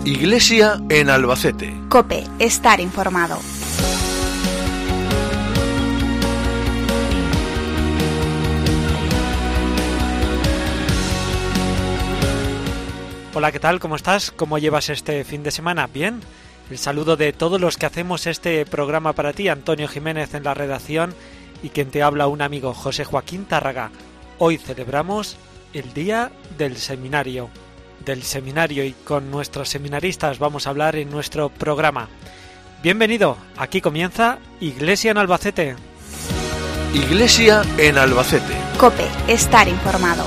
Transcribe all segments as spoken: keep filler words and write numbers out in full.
Iglesia en Albacete. COPE, estar informado. Hola, ¿qué tal? ¿Cómo estás? ¿Cómo llevas este fin de semana? ¿Bien? El saludo de todos los que hacemos este programa para ti, Antonio Jiménez en la redacción y quien te habla un amigo, José Joaquín Tárraga. Hoy celebramos el Día del Seminario. Del seminario y con nuestros seminaristas vamos a hablar en nuestro programa. Bienvenido, aquí comienza Iglesia en Albacete. Iglesia en Albacete. COPE, estar informado.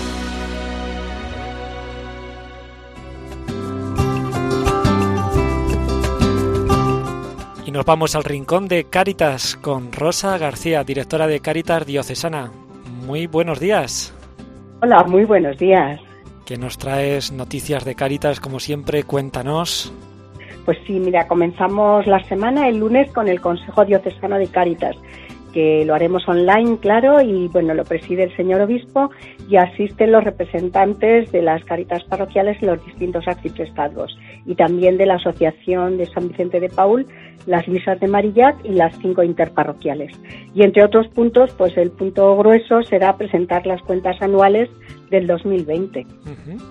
Y nos vamos al rincón de Cáritas con Rosa García, directora de Cáritas Diocesana. Muy buenos días. Hola, muy buenos días. Que nos traes noticias de Cáritas, como siempre, cuéntanos. Pues sí, mira, comenzamos la semana el lunes con el Consejo Diocesano de Cáritas, que lo haremos online, claro, y bueno, lo preside el señor obispo y asisten los representantes de las Cáritas parroquiales en los distintos arciprestados y también de la Asociación de San Vicente de Paúl, las misas de Marillac y las cinco interparroquiales. Y entre otros puntos, pues el punto grueso será presentar las cuentas anuales del dos mil veinte. Uh-huh.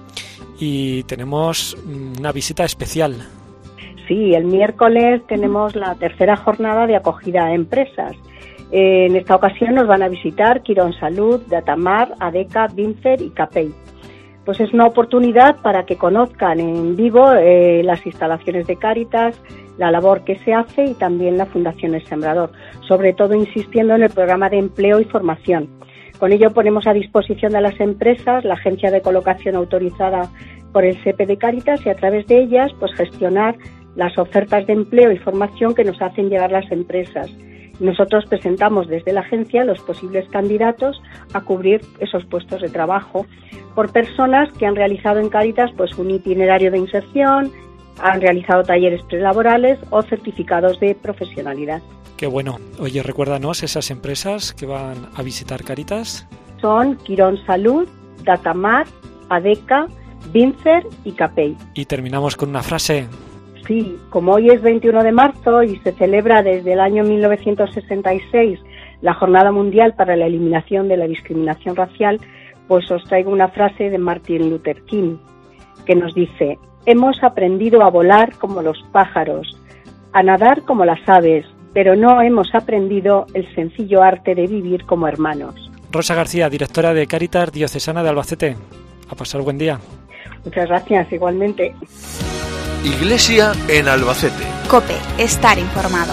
Y tenemos una visita especial. Sí, el miércoles tenemos la tercera jornada de acogida a empresas. Eh, en esta ocasión nos van a visitar Quirón Salud, Datamar, Adeca, Vincer y Capey. Pues es una oportunidad para que conozcan en vivo eh, las instalaciones de Cáritas, la labor que se hace y también la Fundación El Sembrador, sobre todo insistiendo en el programa de empleo y formación. Con ello ponemos a disposición de las empresas la agencia de colocación autorizada por el S E P E de Cáritas y a través de ellas pues gestionar las ofertas de empleo y formación que nos hacen llegar las empresas. Nosotros presentamos desde la agencia los posibles candidatos a cubrir esos puestos de trabajo por personas que han realizado en Cáritas pues un itinerario de inserción, han realizado talleres prelaborales o certificados de profesionalidad. Qué bueno. Oye, recuérdanos esas empresas que van a visitar Cáritas. Son Quirón Salud, Datamar, Adeca, Vincer y Capey. Y terminamos con una frase. Sí, como hoy es veintiuno de marzo y se celebra desde el año mil novecientos sesenta y seis la Jornada Mundial para la Eliminación de la Discriminación Racial, pues os traigo una frase de Martin Luther King que nos dice: hemos aprendido a volar como los pájaros, a nadar como las aves, pero no hemos aprendido el sencillo arte de vivir como hermanos. Rosa García, directora de Cáritas Diocesana de Albacete. A pasar buen día. Muchas gracias, igualmente. Iglesia en Albacete. COPE, estar informado.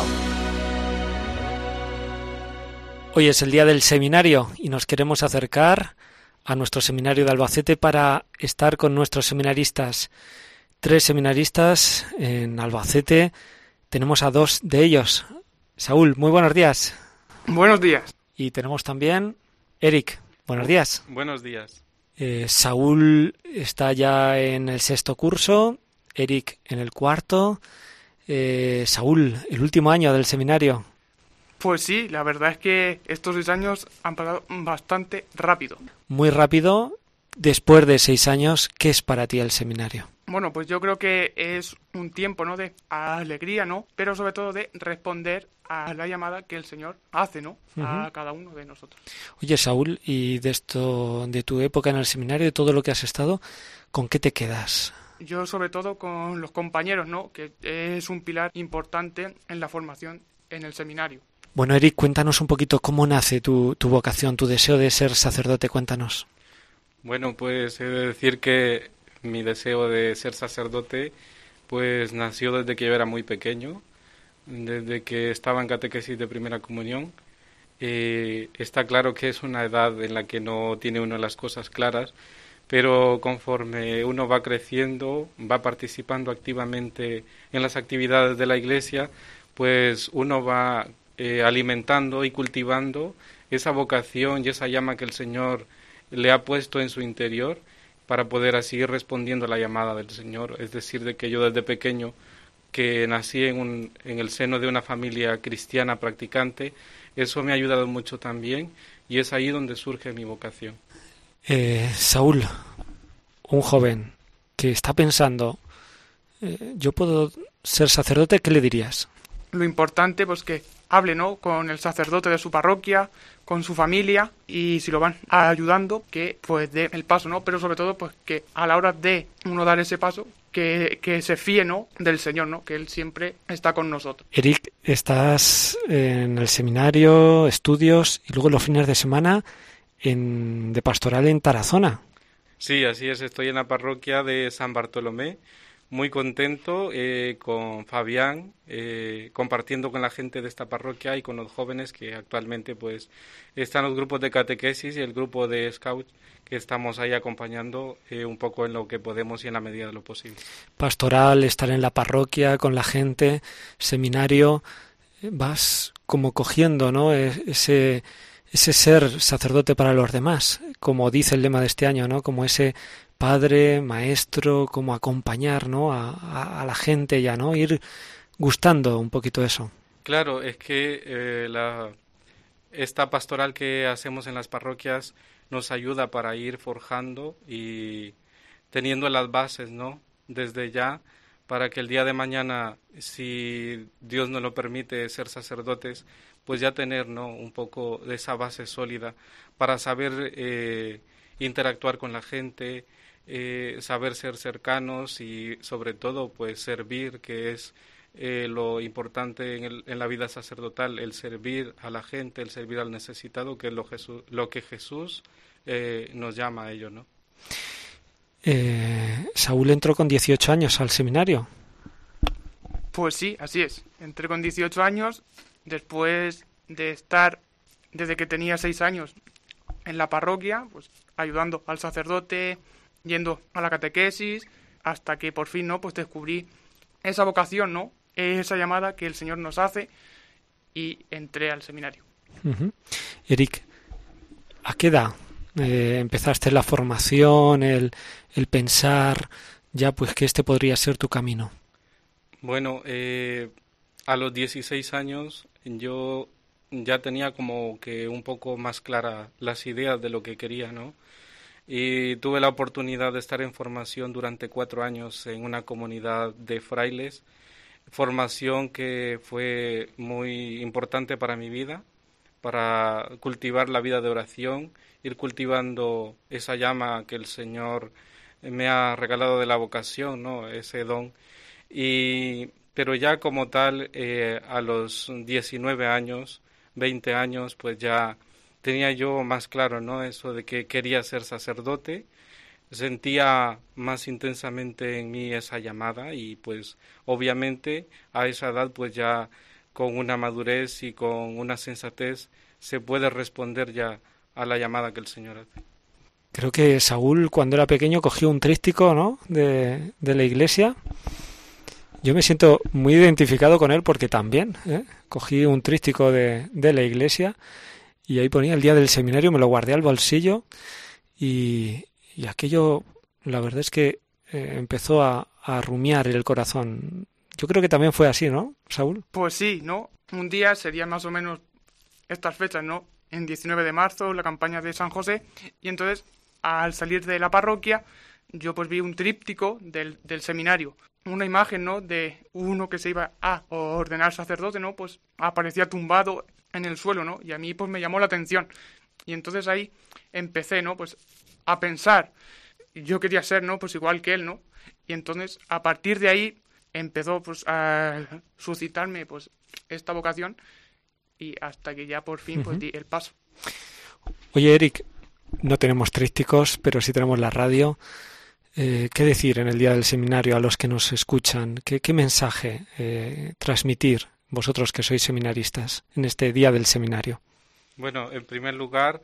Hoy es el día del seminario y nos queremos acercar a nuestro seminario de Albacete para estar con nuestros seminaristas. Tres seminaristas en Albacete. Tenemos a dos de ellos. Saúl, muy buenos días. Buenos días. Y tenemos también Eric. Buenos días. Buenos días. Eh, Saúl está ya en el sexto curso, Eric en el cuarto. Eh, Saúl, el último año del seminario. Pues sí, la verdad es que estos seis años han pasado bastante rápido. Muy rápido. Después de seis años, ¿qué es para ti el seminario? Bueno, pues yo creo que es un tiempo, ¿no?, de alegría, ¿no?, pero sobre todo de responder a la llamada que el Señor hace, ¿no?, a uh-huh. cada uno de nosotros. Oye, Saúl, y de esto, de tu época en el seminario, de todo lo que has estado, ¿con qué te quedas? Yo sobre todo con los compañeros, ¿no?, que es un pilar importante en la formación en el seminario. Bueno, Eric, cuéntanos un poquito cómo nace tu, tu vocación, tu deseo de ser sacerdote, cuéntanos. Bueno, pues he de decir que mi deseo de ser sacerdote pues nació desde que yo era muy pequeño, desde que estaba en catequesis de primera comunión. Eh, está claro que es una edad en la que no tiene uno las cosas claras, pero conforme uno va creciendo, va participando activamente en las actividades de la Iglesia, pues uno va eh, alimentando y cultivando esa vocación y esa llama que el Señor le ha puesto en su interior para poder así ir respondiendo a la llamada del Señor. Es decir, de que yo desde pequeño, que nací en, un, en el seno de una familia cristiana practicante, eso me ha ayudado mucho también y es ahí donde surge mi vocación. Eh, Saúl, un joven que está pensando eh, yo puedo ser sacerdote, ¿qué le dirías? Lo importante, pues que hable, ¿no?, con el sacerdote de su parroquia, con su familia, y si lo van ayudando, que pues dé el paso, ¿no? Pero sobre todo, pues que a la hora de uno dar ese paso, que, que se fíe, ¿no?, del Señor, ¿no?, que Él siempre está con nosotros. Eric, estás en el seminario, estudios, y luego los fines de semana en, de pastoral en Tarazona. Sí, así es, estoy en la parroquia de San Bartolomé, muy contento eh, con Fabián, eh, compartiendo con la gente de esta parroquia y con los jóvenes que actualmente pues están los grupos de catequesis y el grupo de Scouts, que estamos ahí acompañando eh, un poco en lo que podemos y en la medida de lo posible. Pastoral, estar en la parroquia con la gente, seminario, vas como cogiendo, ¿no?, ese, ese ser sacerdote para los demás, como dice el lema de este año, ¿no?, como ese padre, maestro, como acompañar, ¿no?, a, a, a la gente ya, ¿no?, ir gustando un poquito eso. Claro, es que eh, la, esta pastoral que hacemos en las parroquias nos ayuda para ir forjando y teniendo las bases, ¿no?, desde ya, para que el día de mañana, si Dios nos lo permite, ser sacerdotes, pues ya tener, ¿no?, un poco de esa base sólida para saber eh, interactuar con la gente, eh, saber ser cercanos y sobre todo pues servir, que es eh, lo importante en, el, en la vida sacerdotal, el servir a la gente, el servir al necesitado, que es lo, Jesús, lo que Jesús eh, nos llama a ello, ¿no? Eh, Saúl entró con dieciocho años al seminario. Pues sí, así es. Entré con dieciocho años, después de estar, desde que tenía seis años, en la parroquia, pues ayudando al sacerdote, yendo a la catequesis, hasta que por fin, ¿no?, pues descubrí esa vocación, ¿no?, esa llamada que el Señor nos hace, y entré al seminario. Uh-huh. Eric, ¿a qué edad eh, empezaste la formación, el, el pensar ya pues que este podría ser tu camino? Bueno, eh, a los dieciséis años yo ya tenía como que un poco más clara las ideas de lo que quería, ¿no? Y tuve la oportunidad de estar en formación durante cuatro años en una comunidad de frailes, formación que fue muy importante para mi vida, para cultivar la vida de oración, ir cultivando esa llama que el Señor me ha regalado de la vocación, ¿no?, ese don. Y pero ya como tal, eh, a los diecinueve años, veinte años, pues ya tenía yo más claro, ¿no?, eso de que quería ser sacerdote, sentía más intensamente en mí esa llamada y pues obviamente a esa edad pues ya con una madurez y con una sensatez se puede responder ya a la llamada que el Señor hace. Creo que Saúl cuando era pequeño cogió un tríptico, ¿no?, de, de la iglesia. Yo me siento muy identificado con él porque también ¿eh? cogí un tríptico de, de la iglesia y ahí ponía el día del seminario, me lo guardé al bolsillo y, y aquello, la verdad es que eh, empezó a, a rumiar el corazón. Yo creo que también fue así, ¿no, Saúl? Pues sí, ¿no? Un día sería más o menos estas fechas, ¿no? En diecinueve de marzo, la campaña de San José, y entonces al salir de la parroquia yo pues vi un tríptico del, del seminario, una imagen, ¿no?, de uno que se iba a ordenar sacerdote, ¿no?, pues aparecía tumbado en el suelo, ¿no?, y a mí pues me llamó la atención, y entonces ahí empecé, ¿no?, pues a pensar, yo quería ser, ¿no?, pues igual que él, ¿no?, y entonces a partir de ahí empezó pues a suscitarme pues esta vocación y hasta que ya por fin pues di el paso. Oye, Eric, no tenemos trípticos, pero sí tenemos la radio. Eh, ¿Qué decir en el día del seminario a los que nos escuchan? ¿Qué, qué mensaje eh, transmitir vosotros que sois seminaristas en este día del seminario? Bueno, en primer lugar,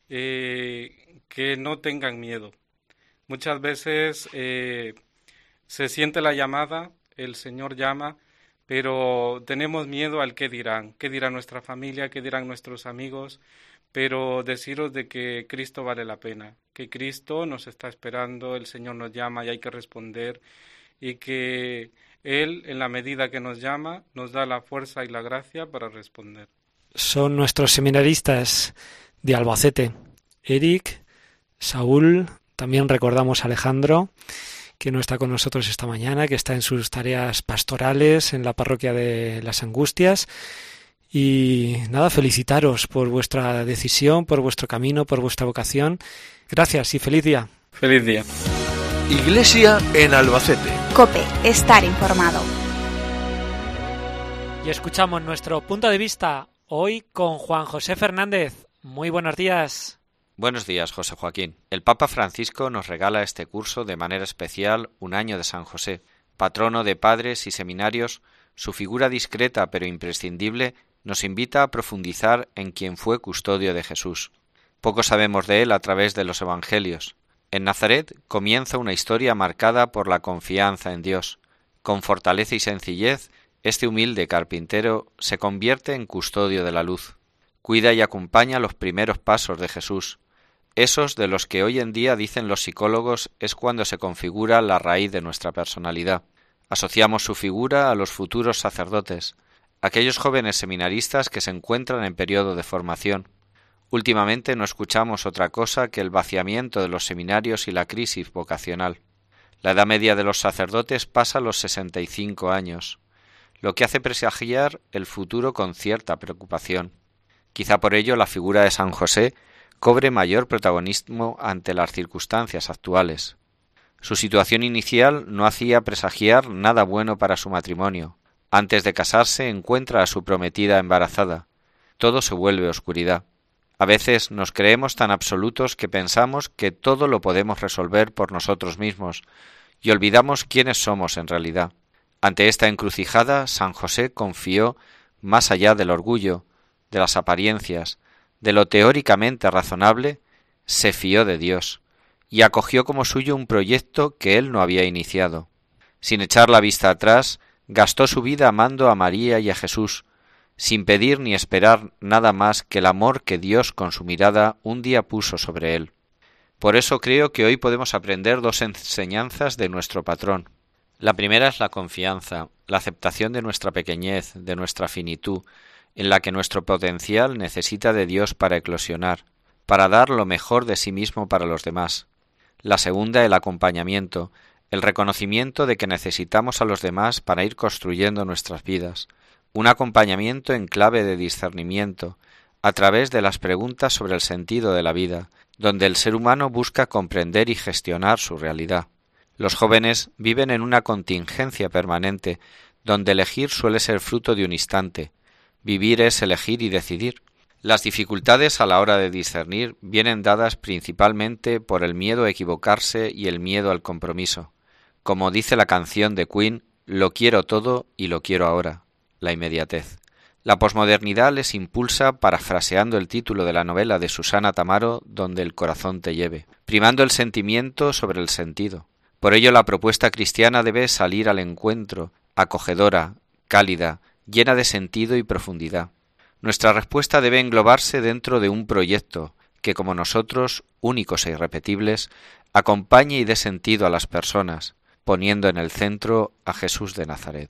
eh, que no tengan miedo. Muchas veces eh, se siente la llamada, el Señor llama, pero tenemos miedo al qué dirán, qué dirá nuestra familia, qué dirán nuestros amigos, pero deciros de que Cristo vale la pena, que Cristo nos está esperando, el Señor nos llama y hay que responder, y que Él, en la medida que nos llama, nos da la fuerza y la gracia para responder. Son nuestros seminaristas de Albacete, Eric, Saúl, también recordamos a Alejandro, que no está con nosotros esta mañana, que está en sus tareas pastorales en la parroquia de Las Angustias. Y nada, felicitaros por vuestra decisión, por vuestro camino, por vuestra vocación. Gracias y feliz día. Feliz día. Iglesia en Albacete. COPE, estar informado. Y escuchamos nuestro punto de vista hoy con Juan José Fernández. Muy buenos días. Buenos días, José Joaquín. El Papa Francisco nos regala este curso de manera especial un año de San José, patrono de padres y seminarios. Su figura discreta pero imprescindible nos invita a profundizar en quien fue custodio de Jesús. Poco sabemos de él a través de los Evangelios. En Nazaret comienza una historia marcada por la confianza en Dios. Con fortaleza y sencillez, este humilde carpintero se convierte en custodio de la luz. Cuida y acompaña los primeros pasos de Jesús. Esos de los que hoy en día dicen los psicólogos es cuando se configura la raíz de nuestra personalidad. Asociamos su figura a los futuros sacerdotes, aquellos jóvenes seminaristas que se encuentran en periodo de formación. Últimamente no escuchamos otra cosa que el vaciamiento de los seminarios y la crisis vocacional. La edad media de los sacerdotes pasa los sesenta y cinco años, lo que hace presagiar el futuro con cierta preocupación. Quizá por ello la figura de San José cobre mayor protagonismo ante las circunstancias actuales. Su situación inicial no hacía presagiar nada bueno para su matrimonio. Antes de casarse encuentra a su prometida embarazada. Todo se vuelve oscuridad. A veces nos creemos tan absolutos que pensamos que todo lo podemos resolver por nosotros mismos y olvidamos quiénes somos en realidad. Ante esta encrucijada, San José confió más allá del orgullo, de las apariencias, de lo teóricamente razonable, se fió de Dios y acogió como suyo un proyecto que él no había iniciado. Sin echar la vista atrás, gastó su vida amando a María y a Jesús, sin pedir ni esperar nada más que el amor que Dios con su mirada un día puso sobre él. Por eso creo que hoy podemos aprender dos enseñanzas de nuestro patrón. La primera es la confianza, la aceptación de nuestra pequeñez, de nuestra finitud, en la que nuestro potencial necesita de Dios para eclosionar, para dar lo mejor de sí mismo para los demás. La segunda, el acompañamiento, el reconocimiento de que necesitamos a los demás para ir construyendo nuestras vidas, un acompañamiento en clave de discernimiento, a través de las preguntas sobre el sentido de la vida, donde el ser humano busca comprender y gestionar su realidad. Los jóvenes viven en una contingencia permanente, donde elegir suele ser fruto de un instante. Vivir es elegir y decidir. Las dificultades a la hora de discernir vienen dadas principalmente por el miedo a equivocarse y el miedo al compromiso. Como dice la canción de Queen, lo quiero todo y lo quiero ahora, la inmediatez. La posmodernidad les impulsa parafraseando el título de la novela de Susana Tamaro, Donde el corazón te lleve, primando el sentimiento sobre el sentido. Por ello la propuesta cristiana debe salir al encuentro, acogedora, cálida, llena de sentido y profundidad. Nuestra respuesta debe englobarse dentro de un proyecto que, como nosotros, únicos e irrepetibles, acompañe y dé sentido a las personas, poniendo en el centro a Jesús de Nazaret.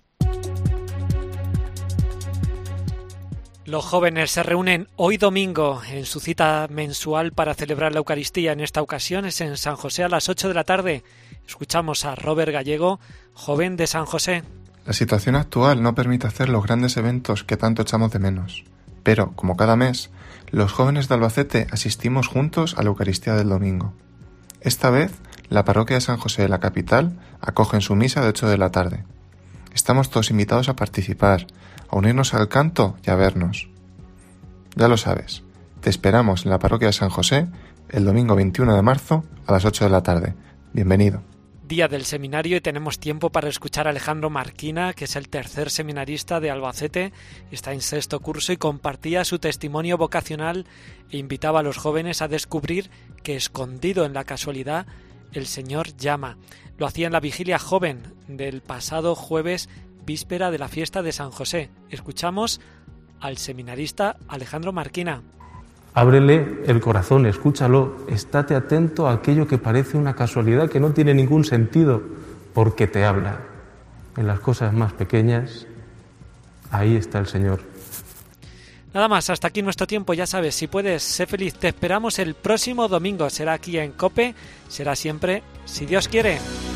Los jóvenes se reúnen hoy domingo en su cita mensual para celebrar la Eucaristía. En esta ocasión es en San José a las ocho de la tarde. Escuchamos a Robert Gallego, joven de San José. La situación actual no permite hacer los grandes eventos que tanto echamos de menos. Pero, como cada mes, los jóvenes de Albacete asistimos juntos a la Eucaristía del domingo. Esta vez, la parroquia de San José de la capital acoge en su misa de ocho de la tarde. Estamos todos invitados a participar, a unirnos al canto y a vernos. Ya lo sabes, te esperamos en la parroquia de San José el domingo veintiuno de marzo a las ocho de la tarde. Bienvenido. Día del seminario y tenemos tiempo para escuchar a Alejandro Marquina, que es el tercer seminarista de Albacete, está en sexto curso y compartía su testimonio vocacional e invitaba a los jóvenes a descubrir que escondido en la casualidad el Señor llama. Lo hacía en la vigilia joven del pasado jueves, víspera de la fiesta de San José. Escuchamos al seminarista Alejandro Marquina. Ábrele el corazón, escúchalo, estate atento a aquello que parece una casualidad que no tiene ningún sentido, porque te habla. En las cosas más pequeñas, ahí está el Señor. Nada más, hasta aquí nuestro tiempo, ya sabes, si puedes, sé feliz, te esperamos el próximo domingo, será aquí en COPE, será siempre, si Dios quiere.